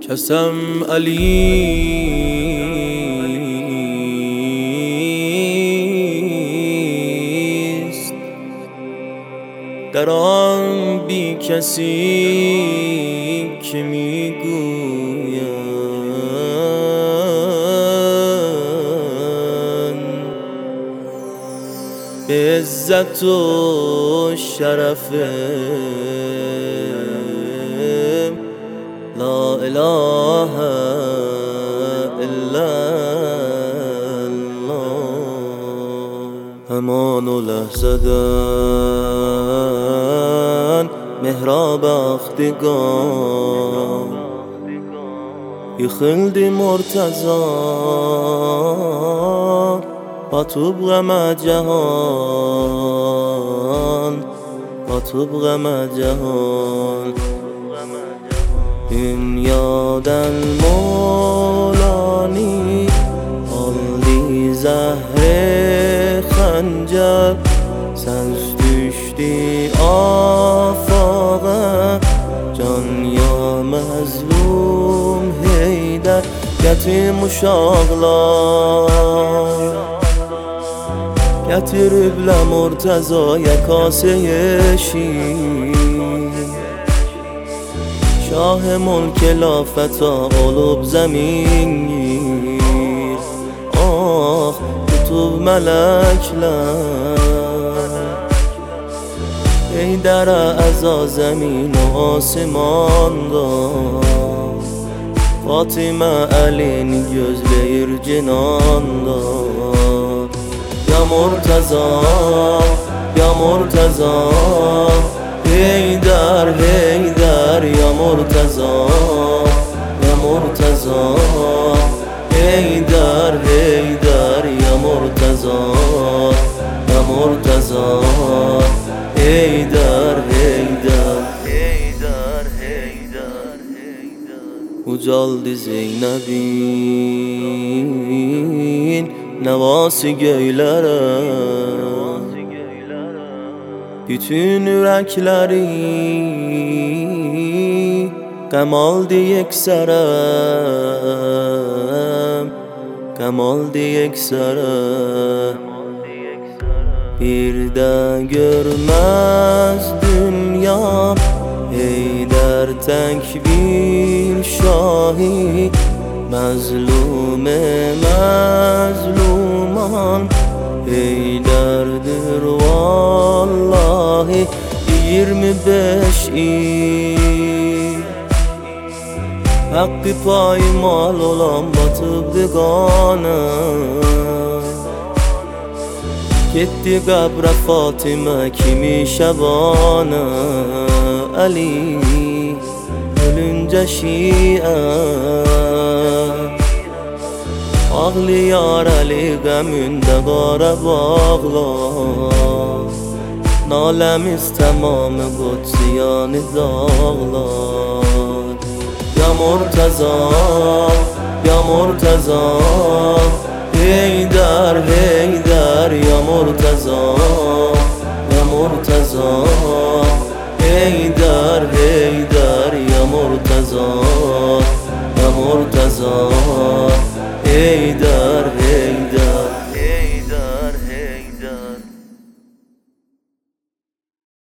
کسم علی است در آن بی کسی که میگویند به عزت و شرف لا اله الا الله. همان و لحظدن محراب اختگان يخلدي مرتضى وتبغى مع جهان وتبغى مع جهان این یادن مولانی aldı zahre خنجر sens düştü afağa can ya mazlum heyder getim uşaklar getiriblə Murtazaya kaseye şir شاه ملک لافتا olub زمین گیر آه کتب ملکler ای در اعضا زمین و آسمanda Fatıma elini gözleyir cinanda Ya Murtaza ya Murtaza Heydar Heydar ya Murtaza ya Murtaza Heydar Heydar ya Murtaza ya Murtaza Heydar Heydar Heydar Heydar Heydar Ucaldı Zeynep'in nevası göylere bütün yürekleri gəm aldı yeksərəm gəm aldı yeksərəm bir də görməz dünya Heydər təkbir şahi məzlume məzluman Heydərdir vallahi 25 il Hakkı paymal olan batıbdı qanı Getdi qəbrə Fatıma kimi şəbanı Ali ölüncə şiə Ağlayar Ali qəmündə qara bağlar Nalemiz tamamı Qudsiyanı dağlar Ya Murtaza ya Murtaza Heydar Heydar ya Murtaza ya Murtaza